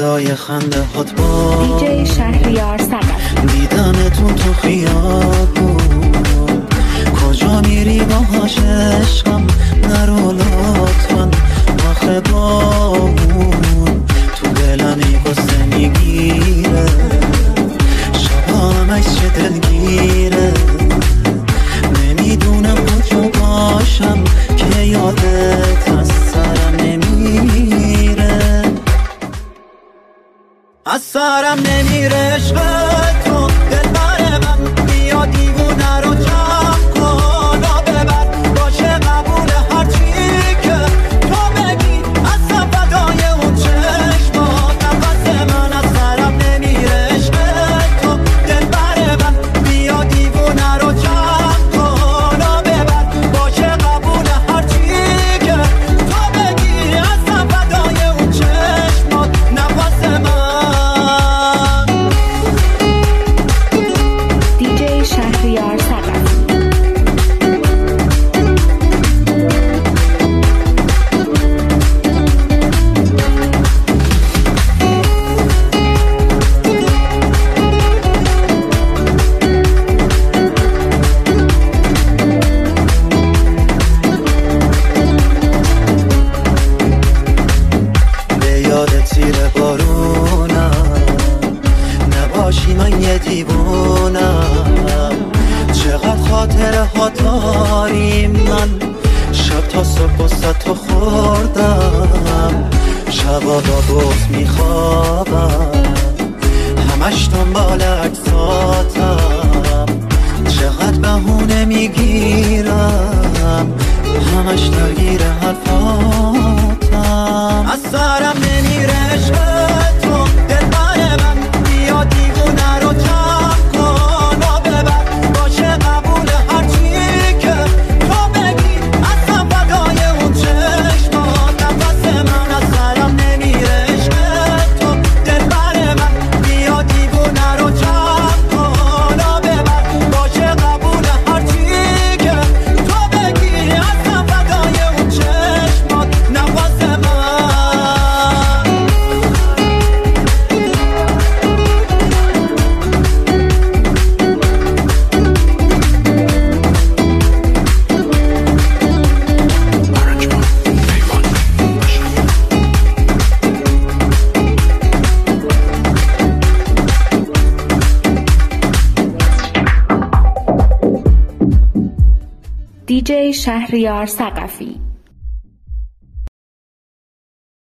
صدای خنده هات با دیجی شهریار سقفی. دیدمتون تو خیابون، کجا میری باهاش عشقم، نرو لطفا آخه بامون، تو دلمی قصه میگیره، شبا همش چه دلگیره، نمیدونم کجا باشم که یادت از سرم نمیره، از سرم نمیره عشق تو دلبر من، بیا دیوونه رو جمع کن و ببر، باشه قبول هرچی که تو بگی، اصلا فدای اون چشمات، نفس من از سرم نمیره عشق تو دلبر من، بیا دیوونه رو جمع کن و ببر، باشه قبول هرچی که تو بگی، اصلا فدای اون چشمات، نفس من. دیجی شهریار سقفی. به یاد تیر بارونم نباشی من یه دیوونم، چقدر خاطره ها داریم، من شب تا صبح بسته تو خوردم، شبا با بغض میخوابم، همش دنبال عکساتم، چقدر بهونه میگیرم، همش درگیر حرفاتم، از سرم نمیره عشق تو دلبر من، بیا دیوونه رو جمع کن و ببر، باشه قبول هرچی که تو بگی، اصلا فدای اون چشمات، نفس من از سرم نمیره عشق تو دلبر من، بیا دیوونه رو جمع کن و ببر، باشه قبول هرچی که تو بگی، اصلا فدای اون چشمات، نفس من. دیجی شهریار سقفی.